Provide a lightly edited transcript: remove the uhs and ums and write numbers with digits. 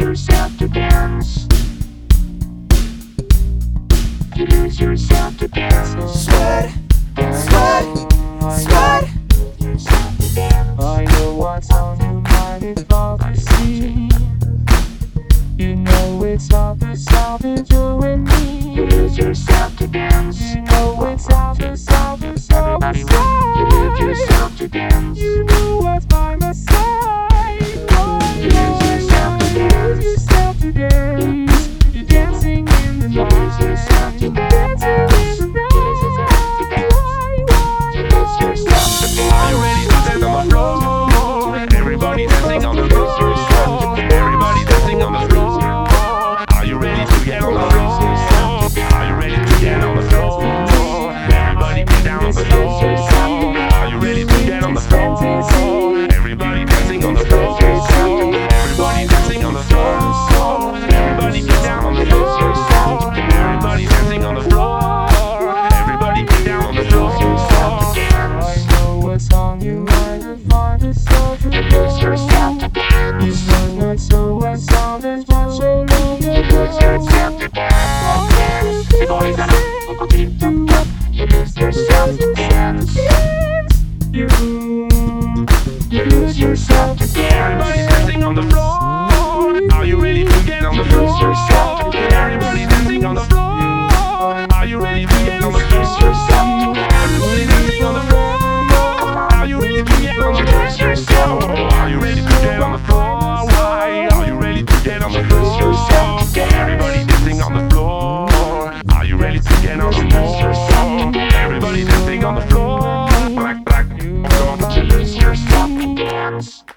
yourself to dance. To lose yourself to dance. Sweat, sweat, sweat. I know what's on your mind if I see. You know it's obvious you and me. To lose yourself to dance. You know it's obvious Everybody wants to lose yourself to dance. You know what's by my side. To lose yourself to dance. Lose yourself to dance. You're dancing in the To lose yourself to night. dance. Dancing in the To lose yourself to dance. To lose yourself to dance. Are you ready to dance on the floor? Everybody dancing on the floor. Everybody dancing on the floor. Are you ready to get on the floor? Are you ready to get on the floor? Everybody get down on the floor. Are you ready to get on the floor? Everybody dancing on the floor. Everybody dancing on the floor. Everybody get down on the floor. Everybody dancing on the floor. Everybody get down on the floor. I know what's on your mind if I decide to Lose yourself to dance. You know not so what's on this one so long To lose yourself to dance. To lose yourself to dance. You To lose yourself to Everybody dance. dancing on the floor. Are you ready to get on the floor? Everybody dancing on the floor. Are you ready to get on the floor? Everybody dancing on the floor. Are you ready to get on the floor? Are you ready to get on the floor? Why? Are you ready to get on the floor? Everybody dancing on the floor. Are you ready to get on the floor? Everybody dancing on the floor. Black, black. To lose yourself to dance.